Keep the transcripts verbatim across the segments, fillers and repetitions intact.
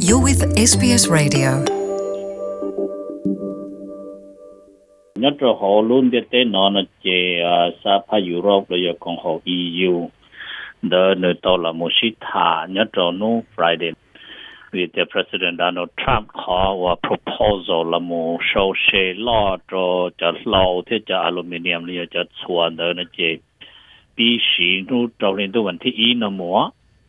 You're with ét bê ét Radio. Nhất là họ luôn biết tới nó là chế sa pha Europe rồi còn họ e u đó nơi đó là một sự thà nhất là nó Friday vì the President Donald Trump họ và proposal là một số xe lo cho cho lâu thế cho aluminium rồi cho xuân đó là chế bị sĩ nó trong đến tới vấn đề ý nó mua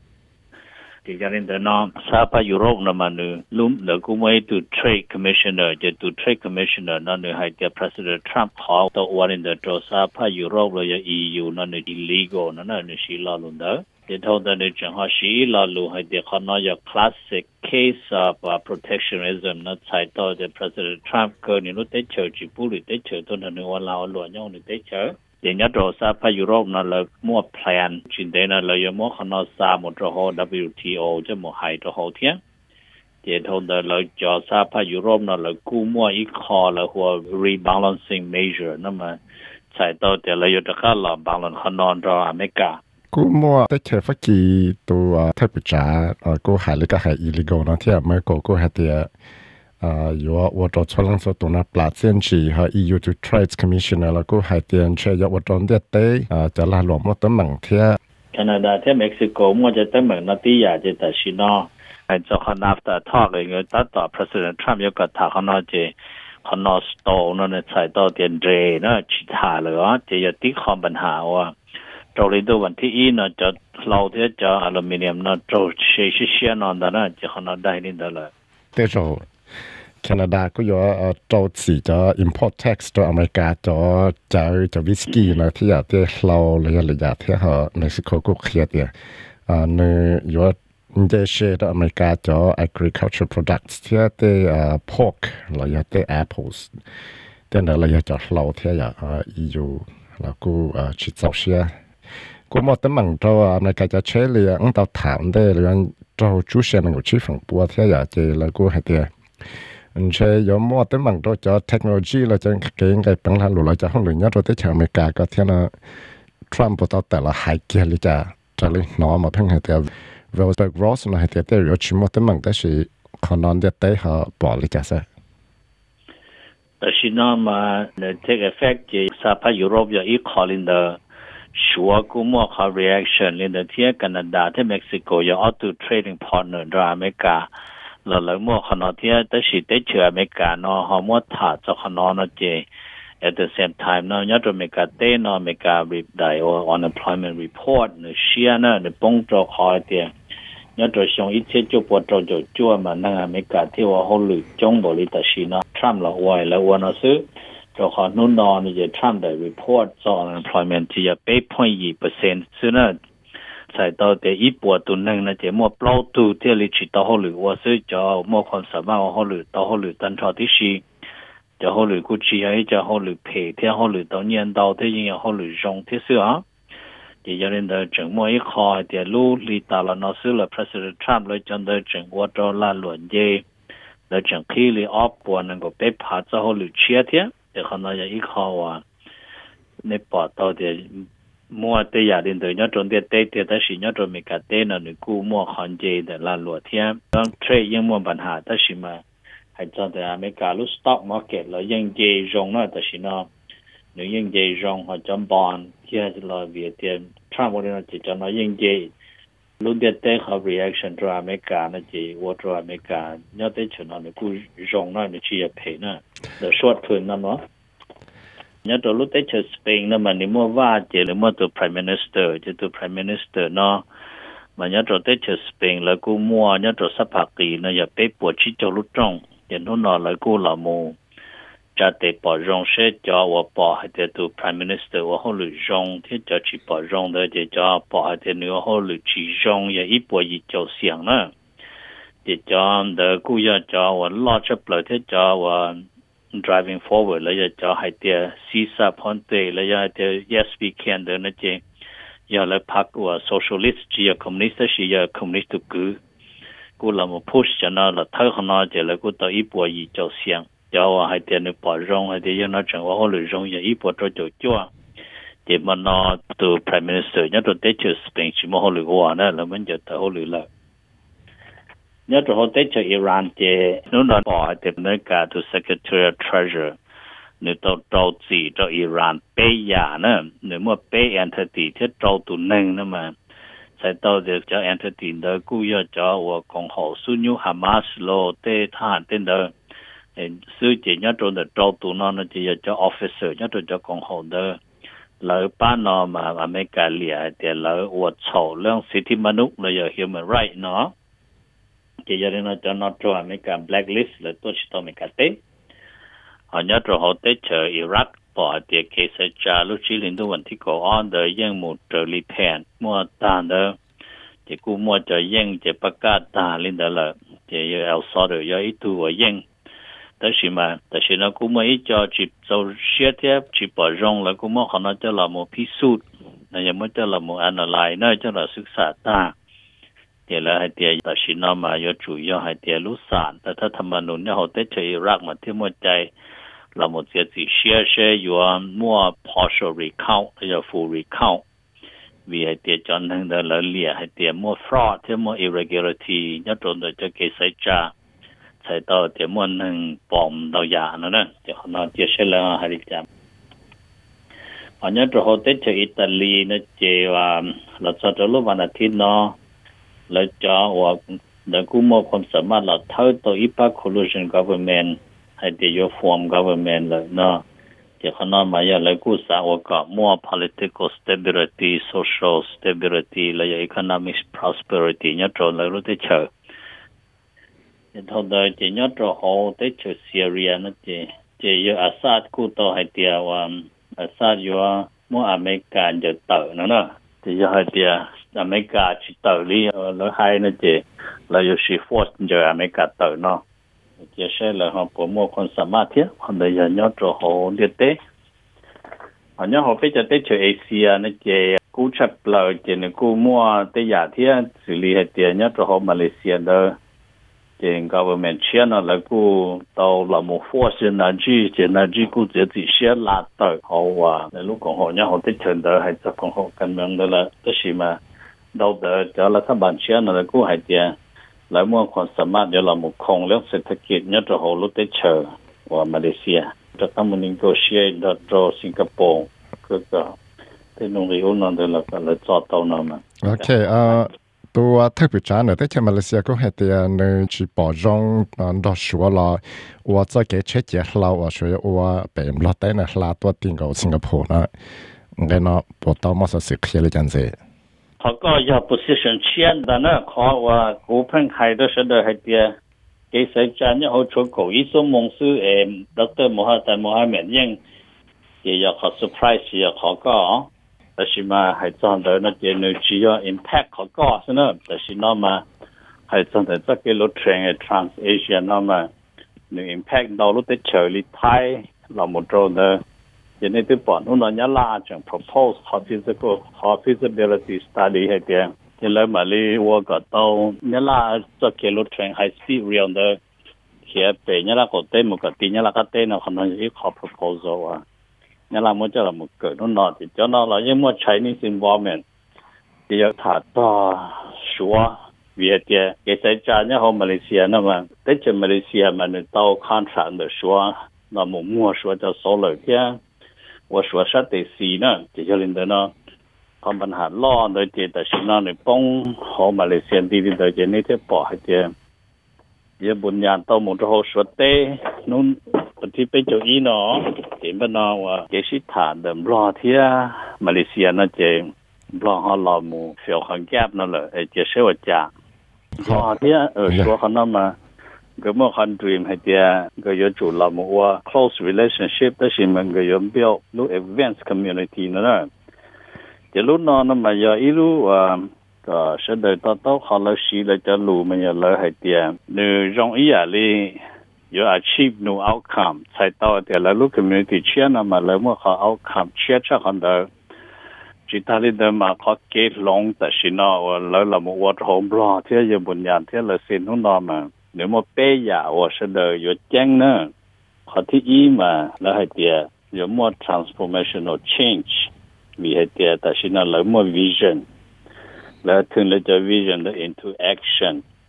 thì cho nên nó sa pha Europe nó mà nữa lúc nữa cũng mới từ Trade Commissioner cho từ Trade Commissioner nó nữa hay the President Trump họ tổ quan đến từ sa pha Europe rồi e u nó nữa illegal nó nữa sĩ lo luôn đó thì thôi đó nữa chẳng họ sĩ lo luôn hay thì họ nói là classic case of uh, protectionism nó chạy tới the President Trump cơ nên nó tới chờ chỉ bù được tới chờ tôi là nữa quan lao luôn nhau nữa tới chờ thì nhớ rồi sa pha Europe nó là mua plan chuyện đấy nó là mua họ nó sa một chỗ họ W T O chứ một hai chỗ họ thiên thì thôi đó là cho sa pha Europe nó là cú mua ít khó là hoặc rebalancing measure nó mà chạy tới thì là có cái là balance họ non cho America cú mua tới chơi phát kỳ tụ thay bị trả cú hải lý cái hải illegal nó thì mới có cú hải thì啊，有啊，我做出lang so tu na plat sen chi ha E U to Trade Commissioner la ko hai tiền che yo wo ton de te à cho la lo mo to mang thia Canada the Mexico mo je te mang na ti ya je ta shi no ai cho han after talk ge ta ta President Trump yo ka ta han no je han no sto no ne chai to tiền re no chi tha le wa je ya ti khom ban ha wa trâu lên tôi vẫn thi nó cho lâu thế cho aluminium nó trâu xe xe xe nó đó nó chỉ hắn nó đại lên đó là thế rồi Canada có có trâu chỉ cho import tax cho America cho cho cho whisky nó thì là thế lâu là là là thế họ Mexico cũng kia thế à nơi có để xe cho America cho agricultural products thì thế pork là là thế apples thế là là cho lâu thế là E U là cũng chỉ造xeกูมอตั้งมั่งตัวในการจะเชื่อเลยอันตัวถามได้เรื่องตัวจุดเชื่อมันก็ชี้ฝั่งปัวที่อยากจะแล้วกูให้เดียอันเชื่อยอมมอตั้งมั่งตัวจะเทคโนโลยีเราจะเก่งไงปังหลังหลุดเราจะห้องหลุดยัดตัวที่ชาวอเมริกาก็เท่านั้นทรัมป์ตัวแต่ละหายเกลียจะจะเลยน้อมาเพิ่งให้เดียเวลเบิร์กรอสมาให้เดียแต่เราชิมอตั้งมั่งแต่สิคนนอนเดียแต่เขาบอกเลยจะเสียแต่สิน้อมาในเทคเอฟเฟกต์ที่สหภาพยุโรปอย่างอีคอลินเดอร์ชัวร์กูมั่วเขา reaction ในที่แคนาดาที่เม็กซิโกอย่าง auto trading partner ในอเมริกาแล้วแล้วมั่วขนาดที่แต่สิได้เชื่ออเมริกาเนาะเขามั่วถ่าจากขนาดนั้นเจ at the same time เนาะยัดอเมริกาเต้เนาะอเมริกา ได้ unemployment report ในเชียเนาะในปงจอคอยเตียยัดตัวชงอีเช่จุปวดจอจจั่วมานั่งอเมริกาที่ว่าเขาหลุดจงบริตาชีเนาะทรัมป์ละวายละวันนั้นซื้อcho họ nôn nọ như vậy Trump đã report cho unemployment chỉ là bảy phẩy hai phần trăm, cho nên sai到第一波都能那些莫包都这里去到后来，我是叫莫看什么后来到后来等超的是，叫后来估计还叫后来赔，天后来到年到的人后来用的是啊，也有人的整莫一开的路里到了那时了 ，President Trump 来讲的整我到那轮的，来整可以 up 波能够被爬之后来切的。แต่ขณะอย่างอีกข้อว่าในปอดตัวเดียมัวแต่อยากเดินเดินย้อนจนเดียเตะเดียแต่สิย้อนจนมีการเตะนั่นนี่กูมัวคอนเจแต่ลานหลวดเทียมต้องเทรดยังมัวปัญหาแต่สิมาให้จนแต่อเมริกาลูกสต็อกมาร์เก็ตเรายังเจยงน่ะแต่สิเนาะหรือยังเจยงเขาจำบอลที่จะรอเวียเทียมทรัมป์วันนี้เราจะจำเรายังเจรุ่นเดียเตะเขา reaction ตัวอเมริกานะเจว่าตัวอเมริกาย้อนเตะชนะนี่กูยงน่ะนี่ชี้จะเพน่ะthe short term นั่นเนาะnhớ tôi lúc tới chơi Spain nó mà nếu mua va chỉ là mua từ Prime Minister chỉ từ Prime Minister nó mà nhớ tôi tới chơi Spain là cô mua nhớ tôi sắp hạ kỳ nó giờ bé buộc chỉ cho lúc trong thì nó nói là cô là mua cha để bỏ rong sẽ cho và bỏ hay để từ Prime Minister và họ lựa rong thì cho chỉ bỏ rong đó để cho bỏ hay để nữa họ lựa chỉ rong và ít bỏ gì cho xiang nữa để cho để cô giờ cho và lo chấp lợi thế cho và driving forward แล้วจะจะให้เตียซีซ่าพอนเตแล้วจะเตีย yes we can เดินนะเจอย่าเลยพักว่า socialist จีอย่า communist จีอย่า communist ตุกูกูเรามา push จะน่าละเท่าขนาดเจแล้วกูต่ออีปัวยีเจ้าเสียงจะว่าให้เตียนึกปอรงให้เตียยันน่าจังว่าเขาหรือรงอย่าอีปัวตัวจ่อจ่อเจมันน่าตัว prime minister เนี่ยตัวเตจสเปนชิมเขาหรือว่านะแล้วมันจะแต่เขาหรือละ nhớ rồi hôm tết cho Iran chế nó nói bỏ thì nơi cả to Secretary of Treasury nếu tàu tàu chỉ cho Iran pay ya nữa nếu mà pay entity thì tàu tụ nâng nữa mà sai tàu thì cho entity đó cũng yêu cho và cộng hòa Sunni Hamas lo tê than tên đó sư chỉ nhớ rồi là tàu tụ nó nó chỉ cho officer nhớ rồi cho cộng hòa đó lỡ ba nó mà America lìa thì lỡ vật sầu lượng city manuk là giờ human right nó chỉ giờ nó cho nó cho America blacklist là tôi chỉ tôi America tế họ nhớ rồi họ tế chờ Iraq bỏ thì cái sẽ trả lúc chỉ liên tục vấn thì có on đời dân một trợ lý thèn mua tàn đó chỉ cú mua cho dân chỉ bắt cả tàn lên đó là chỉ giờ El Salvador giờ ít tu ở dân đó là mà đó là nó cú mua ít cho chỉ cho xe tiếp chỉ bỏ rong là cú mua họ nói cho là một ví dụ là giờ mới cho là một analyze nó cho là sức xả ta thì là hai tiệt đó là nó mà giờ chủ yếu hai tiệt lúc sảnแต่ถ้าทำมันเนี่ยเขาเตะอิรักมาที่มั่วใจเราหมดจะสิเชื่อเชื่ออยู่มั่ว partial recount หรือ full recount วิให้เตียจนทั้งเดินเลี่ยให้เตียมั่ว fraud ที่มั่ว irregularity ยัดตรงตัวจะเกิดใส่จ่าใส่ต่อเตียมั่วหนึ่งปอมดาวยานั่นนะจะขนาดเชื่อเชื่อแล้วให้ดิจำอันนี้ตัวโฮเตจอิตาลีนะเจ้าเราจะจะรู้วันอาทิตย์เนาะแล้วจะว่าเดี๋ยวกูมั่วความสามารถเราเท่าตัวอีปา coalition governmentให้เดียว form government เลยเนาะที่ขนาดมาอย่างไรกูสาวก็มั่ว political stability social stability และ economic prosperity เนี่ยตรงเลยรู้ได้เชื่อที่ทำโดยที่เนี่ยตรงเขาได้เชื่อซีเรียนั่นเองที่อยู่อาซาดกูต่อให้เดียวว่าอาซาดอยู่มั่วอเมริกาจะเติร์นั่นเนาะที่อยู่ให้เดียวอเมริกาจะเติร์ลี่แล้วให้นั่นเองแล้วอยู่ชีฟอร์สจะอเมริกาเติร์เนาะchia sẻ là họ có một con sản phẩm thiết họ bây giờ nhớ cho họ liệt tế họ nhớ họ phải cho tới chỗ Asia nó chỉ cú chấp lời chỉ nó cú mua tới giả thiết xử lý hết tiền nhớ cho họ Malaysia đó chỉ government share nó là cú tàu là một force energy chỉ energy cú chỉ chỉ share là tới họ và lúc còn họ nhớ họ tới trường đó hay cho còn họ cần mang đó là cái gì mà đâu đó cho là các bạn share nó là cú hay tiền lại muaความสามารถเดี๋ยวเราหมกคงเรื่องเศรษฐกิจเนี่ยจะโหลุดได้เชอว่ามาเลเซียจะทำมันนิโกเชียดโดสิงคโปร์ก็ก็ที่นงริโอนั่นเดี๋ยวเราก็เลยจอดตัวนั้นมาโอเคเอ่อตัวเทพจานเนี่ยที่มาเลเซียก็ให้เตียนจีปอจงดอชัวเราว่าจะเกิดเช็คเราว่าช่วยว่าเป็นรถได้เนี่ยลาตัวติงกับสิงคโปร์นะงั้นเนาะพอต่อมาสักเคลียร์เลยจังสิเขาก็要 position เชียนแต่เนี่ยเขาว่ากูเพิ่งใคร都是的ให้เดียเกษตรจานเนี่ยเขาชวนเขาอีสมมงซื้อเอ็มดรมูฮัมหมัดมูฮัมหมัดยังอยากเขา surprise อยากเขาก็แต่ชิมาให้จอนเดินนั่นเจนจีอย impact เขาก็ใช่ไหมแต่ชินอมาให้จอนเดินจากกิโลเทรน trans Asia นอมาหนึ่ง impact เรารู้ได้เฉลี่ยไทยเราหมดโดนเนอะยังในที่ปอนนู่นนี่ลาจัง propose ขอ feasible ขอ feasibility study ให้เดียยังเลยมาลีว่าก็ต้องนี่ลาจะเกี่ยวกับ train high speed rail เนอะเขียนไปนี่ลาก็เต้นมุกตีนี่ลาก็เต้นเอาคนนั้นที่ขอ proposal อ่ะนี่ลามันจะเรามุกเกิดนู่นนี่ที่เจ้าเราเรายังมั่ว Chinese involvement ที่จะถัดต่อชัวเวียดเดียเกษตรจานเนี่ยเขามาเลเซียนั่นมันแต่จะมาเลเซียมันต้อง contract 的ชัวเราหมู่มั่วชัวจะ solar เดีย我说啥得是呢？这些人的呢，他们还老的这的是那里帮好马来西亚地的这那些包还的，也不然到某之后说的，侬不提被就一呢，怎么呢？我这是谈的老天啊，马来西亚那这老好老母小很 gap 那了，哎，这是我家，老天呃说好那么。ก็เมื่อคันดรีมให้เดียก็อยู่จุดเราหมู่ว่า close relationship แต่สิ่งมันก็อยู่ build รู้ advanced community นั่นแหละจะรู้นอนนั่นมาอย่าอีรู้ว่าก็เสด็จต่อต่อเขาเราสีเราจะรู้มันอย่าเลยให้เดียหนึ่งตรงอีอะไรอยู่ achieve new outcome ใช้ต่อเดียแล้วรู้ community เชื่อนั่นมาเลยเมื่อเขา outcome เชื่อชักคนเดียวจิตใจเดิมมาเขาเกิดลงแต่สิ่งนั้นว่าแล้วเราหมู่ว่าโฮมรอที่อยู่บนยานที่เราเซ็นหุ่นนอนมาnếu mà bây giờ我是的有讲呢，好第一嘛，那还点有么 transformational change， vì还点，但是呢，有么 vision， แล้วถึงเราจะ vision 的 into action，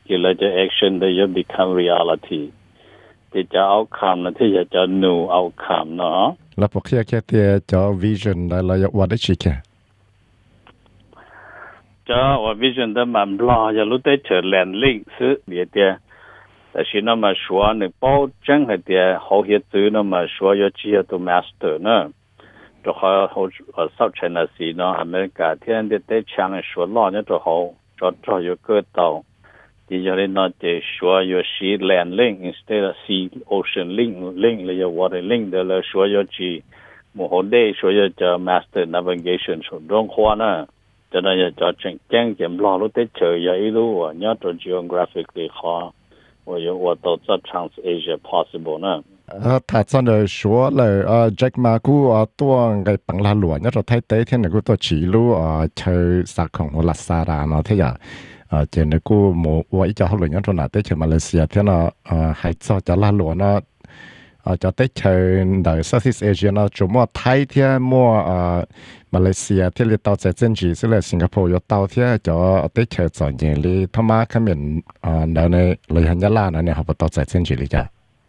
chỉ là cho action để you become reality thì cho outcome là thì cho new outcome nó là bộ kia kia thì cho vision là là what is it cho và vision đó mà lo cho lúc tới trở lên linh sự địa địaแต่是那么说呢保证的的好些子那么说要只要做 master 呢就好好呃造成的是呢อเมริกา天的在强的说老呢就好就就有个到第二呢就说有 sea land link instead of sea ocean link link 了有 water link 的了说要去某好的说要叫 master navigation 说中华呢cho nên là cho chính kiến kiểm lo lúc tới chơi ya ilu và nhớ cho geographically khó và yêu và tổ chức Trans-Asia possible nữa. À, thật ra là số là Jack Ma cũng ở tua cái bằng la lụa nhớ cho thấy tế thế này cũng tôi chỉ lu ở chơi sát khổng hoặc là sa ra nó thế à ở trên này cũng một vài cho họ luyện nhớ cho nào tới chơi Malaysia thế nó hay cho cho la lụa nó ở cho tới chơi đời Southeast Asia nó chủ mua Thái thế mua Malaysia thế là tàu chạy trên chỉ sẽ là Singapore có tàu thế cho tới chơi chọn gì li thằng má cái mình đời này lời hành giá là này họ bắt tàu chạy trên chỉ li cả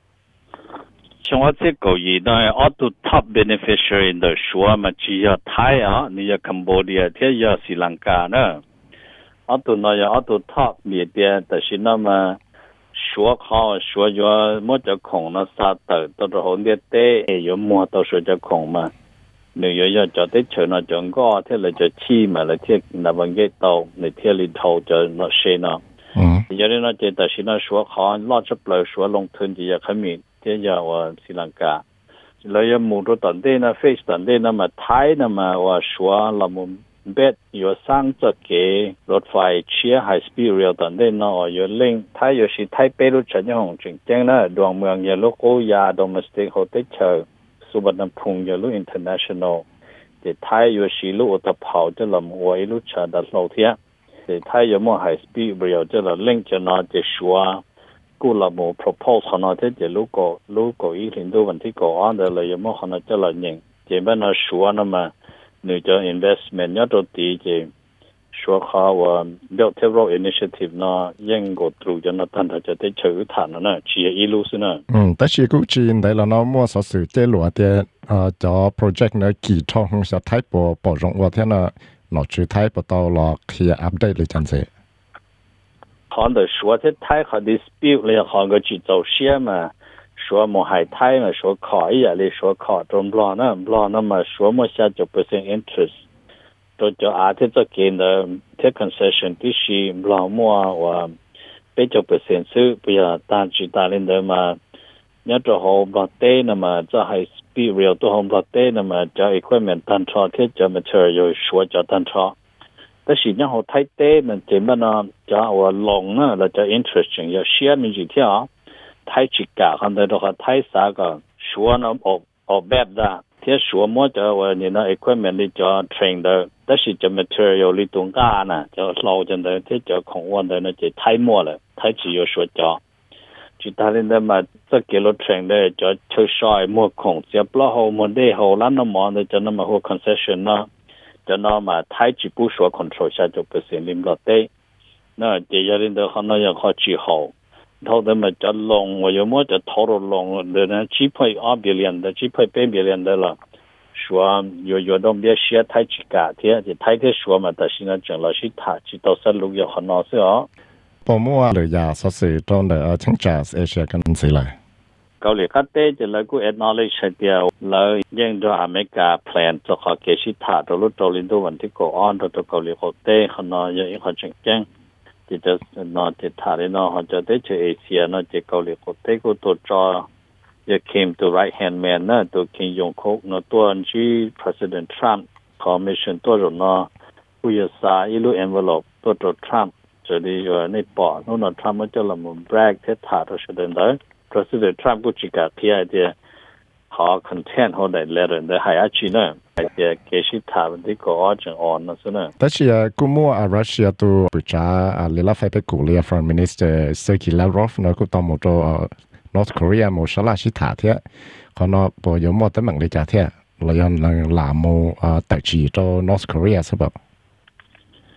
trong cái cái câu gì đó auto top beneficiary đó số mà chỉ là Thái à, như Cambodia thế là Sri Lanka nữa auto nói là auto top miền Tây,แต่是那么说好说要么就空了啥的，到时候你得有么到时候就空嘛。你要要叫得去那种个，天来就起嘛，来天那么个到，你天里头就那些呢。嗯。有的那就但是那说好，拉出来说农村就要很明，天要我斯兰卡，来要木头当地那 face 当地那么台那么我说那么。bet 有上这个รถไฟเชียร์ high speed rail ตอนนี้เนาะ有 link ถ้าอยู่ที่ไทเปรู้จักอย่างจริงจังนะดวงเมืองอย่าลูกโอยา domestic hotel สุวรรณภูมิอย่าลูก international แต่ไทยอยู่ที่ลูกอุตภาวจะลำหัวลูกชาดัดโลเทียแต่ไทยอยู่มั่ว high speed rail จะละ link จะน่าจะชัวกูละมั่ว propose ขนาดที่จะลูกก็ลูกก็อีกถึงดูวันที่ก่อนแต่เลยอยู่มั่วขนาดจะละยิงจะเป็นน่าชัวนั่นมานี่จะ investment ยอดตีจะชัวเขาว่า Belt and Road Initiative นะยังก็ตรูจะนัดทันจะได้เชื่อฐานนะเชียร์อีลูสนะอืมแต่ชีกูจีนได้แล้วเนาะมั่วสสื่อเจหลัวเดียอ่าจะ project เนี่ยกี่ช่องจะไทยปอปอรงว่าเท่านั้นหนอชื่อไทยปอตอรอเคลียร์อัปเดตเลยจังสิเขาเดี๋ยวชัวที่ไทยเขา dispute เลยเขาก็จีโจเชียมา说么海泰嘛，说考一下嘞，说考中不啦呢，不啦那么说么下九 percent interest， 都叫阿这这给的这 concession 必须不啦么我八九 percent 是不要大举大领的嘛，你这好不对那么这还 speed rail 都好不对那么叫 equipment 单车，这叫 material 说叫单车，但是然后太对嘛，这么呢叫我龙呢，那叫 interesting 要 share 你几条。ไทยจิกาคันเดียวกับไทยสาก็ชัวนะออกออกแบบได้ที่ชัวมั่วจะว่านี่นะ equipment ที่จะ train ได้แต่สิจะ material ที่ตรงกลางนะจะเราจะได้ที่จะของวันได้นะจะไทยมั่วเลยไทย只有说教จิตาลินได้มาจะเกี่ยว train ได้จะเชื่อชอยมั่วของจะปล่อยหัวมันได้หัวล้านน้ำมันได้จะนำมาหัว concession นะจะนำมาไทยจิบุชัว control 下就不是领导ได้那这样的可能要靠จี好เขาได้มาจะลงว่าอยู่มั่วจะทอดลงเดือนนั้นจีพายอาบิเลียนเดจีพายเป็นบิเลียนเดละชัวอยู่อยู่ต้องเบี้ยเชียไทยจิกาเทียที่ไทยที่ชัวมาแต่สิ่งนั้นจังเราชิถาจิตเอาสรุปอยู่ขนาดเสียปอมั่วเลยยาสอสื่อตรงเดอทั้งจากเอเชียกันสิเลยเกาหลีคัดเต้จะเลยกู acknowledge เดียวเลยยังดูอเมริกา plan จะขอเกชิถาตัวรุ่นตัวลินดูวันที่ก่อนตัวเกาหลีเขาเต้ขนาดยังอีกคนจังจังที่จะนอที่ถ่ายนอเขาจะได้เจอเอเชียนอที่เกาหลีเขาเตกูตัวจอจะ came to right hand man นะตัวคิงยงคุกนอตัวที่ President Trump commission ตัวรนอผู้ยศาอิลู envelope ตัวตัว Trump จะได้อยู่ในปอนู่นนอ Trump มันจะละมุน brag ที่ถ่ายตัวเสด็จเลย President Trump กูจิกาที่ไอเดียขอ content เขาได้ letter ได้ให้อาชีพเนี่ยเดียเกชิถามที่ก่อจังอ่อนนะสินะแต่ที่กูมั่วรัสเซียตัวปุจจาเลลาไฟไปกูเรีย Foreign Minister Sergey Lavrov นะกูต้องหมดตัว North Korea หมดชลาชิถาเทียเขาเนาะปอยมอตั้งมังเลยจ่าเทียเรายังหลามโมแต่จีตัว North Korea ใช่ปะ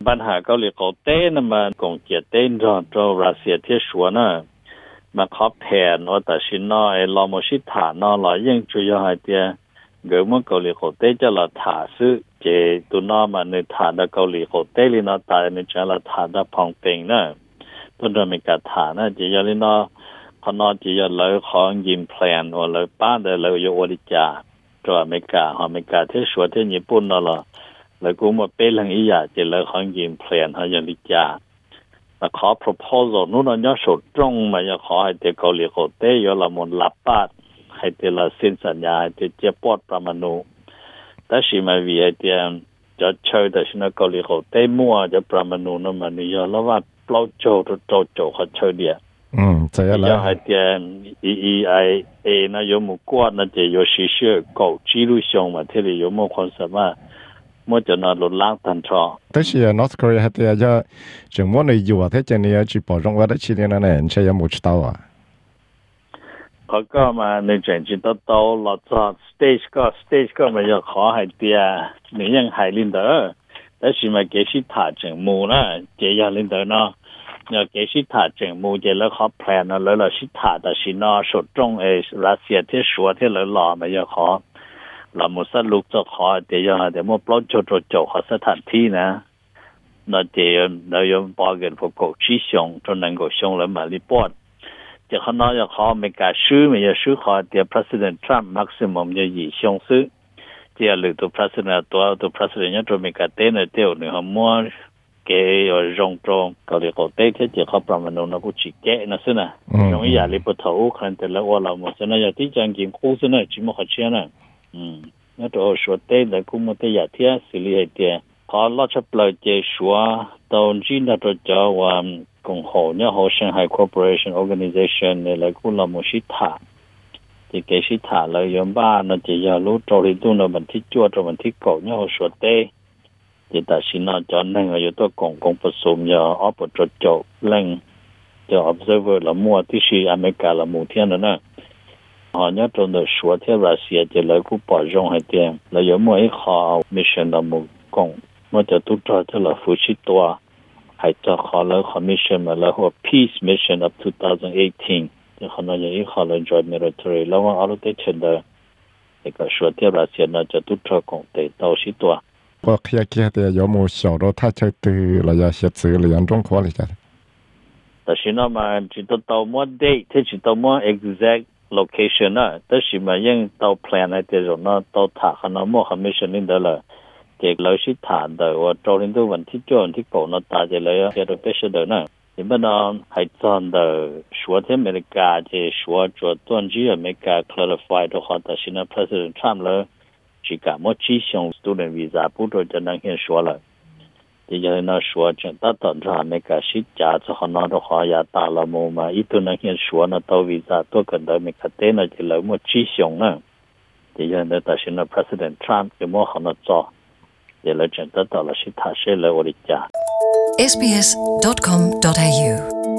ปัญหาเกาหลีเขาเต้นมากงเกียเต้นรอจรัสเซียที่ชัวน่ะมาขอแผนว่าแต่ชินน้อยลอมชิฐานน้อหลายยังจุยหายเตียเกิดเมื่อเกาหลีเขาเต้จะละถาซื้อเจตุน้อมาในฐานเกาหลีเขาเต้ลินาตายในจะละฐานพองเต็งน่ะต้นเรื่องมีการฐานน่ะจะยาลินาขนอจะยาเลยของยิมแพลนว่าเลยป้าเดเลยโยอริจาตัวอเมริกาอเมริกาที่ชัวที่ญี่ปุ่นนั่นแหละแล้วกูมาเป็นหลังอีหยาจะเลยของยิมแพลนเขายาลิจามาขอ proposal นู้นนั่นยอดสุดตรงมาจะขอให้เตเกาหลีเขาเต้ยอละมนลับปาดให้เตละสิ้นสัญญาให้เตเจ็บปอดประมาณนู้แต่ชิมาวีไอเตียจะเชื่อแต่ชินะเกาหลีเขาเต้มั่วจะประมาณนู้นนั่นมันนี่ยอแล้วว่าเปล่าโจโจโจเขาเชื่อเดียอืมใช่แล้วยังให้เตียน อี อี ไอ เอ นะยมุกวดนะจะยชิเชื่อเก่าจีรุชงมาที่เลยยมุคนสามารถมั่วจะนอนหลุดล้างทันทอแต่เชียร์ North Korea ให้เตียจะจึงมั่วในอยู่ที่เจนี่จีปอจงว่าได้ชีเนี่ยนั่นเองใช่ยังมุดเต้าอ่ะเขาก็มาในเจนจิตโตหลอดจอด stage ก็ stage ก็มาจะขอให้เตียหนึ่งยังหายลินเดอร์แต่ชิมาเกชิถาจึงมูนะเจียลินเดอร์เนาะเนี่ยเกชิถาจึงมูเจแล้วเขาแพลนนะแล้วเราชิถาแต่ชินอสุดตรงเอรัสเซียที่ชัวที่เราหล่อมาจะขอเรามุสลุกจะขอเตียยังแต่มั่วปล้นโจโจโจขอสถานที่นะเราเจียเรายอมบอกกันพวกกูชี้ชงจนนั่งกูชงแล้วมาลิปอดจะขนาดจะขอไม่กล้าซื้อไม่จะซื้อขอเดี๋ยว President Trump maximum จะยี่ชงซื้อเดี๋ยวหรือตัว President ตัวตัว President เนี่ยตัวไม่กล้าเต้นเดียวหนึ่งหัวมัวเกย์ยงตรงเกาหลีเขาเต้ที่จะเขาประมาณนั้นกูชี้แกนะสินะตรงนี้อย่าลิปถาวคันแต่ละวันเราหมดสินะอย่าที่จังกินคู่สินะจิมเขาเชื่อนะอืมนี่ตัวชัวเต้แต่กูมันเตอย่าเที่ยสิริให้เตี้ยพอเราจะเปล่าเจชัวตอนจีนตัวจะว่ากงหูเนี่ยเขาเซี่ยงไฮ้ Corporation Organization เนี่ยเลยกูเราไม่ชิดถาที่เกชิดถาเลยยอมบ้านนั่นจะอย่ารู้ตัวริตุนบันที่จั่วตัวบันที่เก่าเนี่ยเขาชัวเต้ที่แต่ชินอจอนนั่งอยู่ตัวกงกงผสมอย่าออปจดจบเล่งจะ observer ละมัวที่ชีอเมริกาละมูเทียนนั่นนะhọ nhớ trong đời số thế Russia chỉ lấy cũng bỏ rong hay tiền là giống mỗi họ mission là một công mà cho tụt ra thế là phụ trách toa hay cho họ lấy họ mission mà là họ peace mission of twenty eighteen thì họ nói như họ là joint military là họ ở đây trên đời thì cái số thế Russia nó cho tụt ra công để tàu sĩ toa qua kia kia thì có một số đó thay chơi từ là giờ sẽ xử lý anh trong khó là sao แต่ชินะมาจิตตัวมั่ว date ที่จิตมั่ว exact location นะแต่ชิมายังตัว plan ในเดี๋ยวนั้นตัวถาขนาดมั่ว commission นี่เด้อเลยเด็กเราชิถานเด้อว่าตอนนี้วันที่จวนที่ก่อนนั้นตาจะเลยเดี๋ยวไปเชื่อเด้อนะที่มันนั้นให้จอนเด้อชัวที่อเมริกาจะชัวจวดต้นที่อเมริกา clarify ตัวเขาแต่ชินะ President Trump เลยจิกามั่วชี้ชง student visa ผู้โดยจะนั่งเห็นชัวเลยที่จะน่าชัวจังตัดตอนที่อเมริกาชิดจ่าจะขนาดตัวเขาอยากตาละโมมาอีตัวนั่งเห็นชัวนะตัววีซ่าตัวกันได้ไม่ขัดเต้นจะเลยมั่วชี้ชงนะที่จะน่าตัดสิน President Trump จะมั่วขนาดจ่อจะเลยจังตัดตอนละชิดท่าเชื่อเลยอริจาเอส บี เอส ดอท คอม ดอท เอ ยู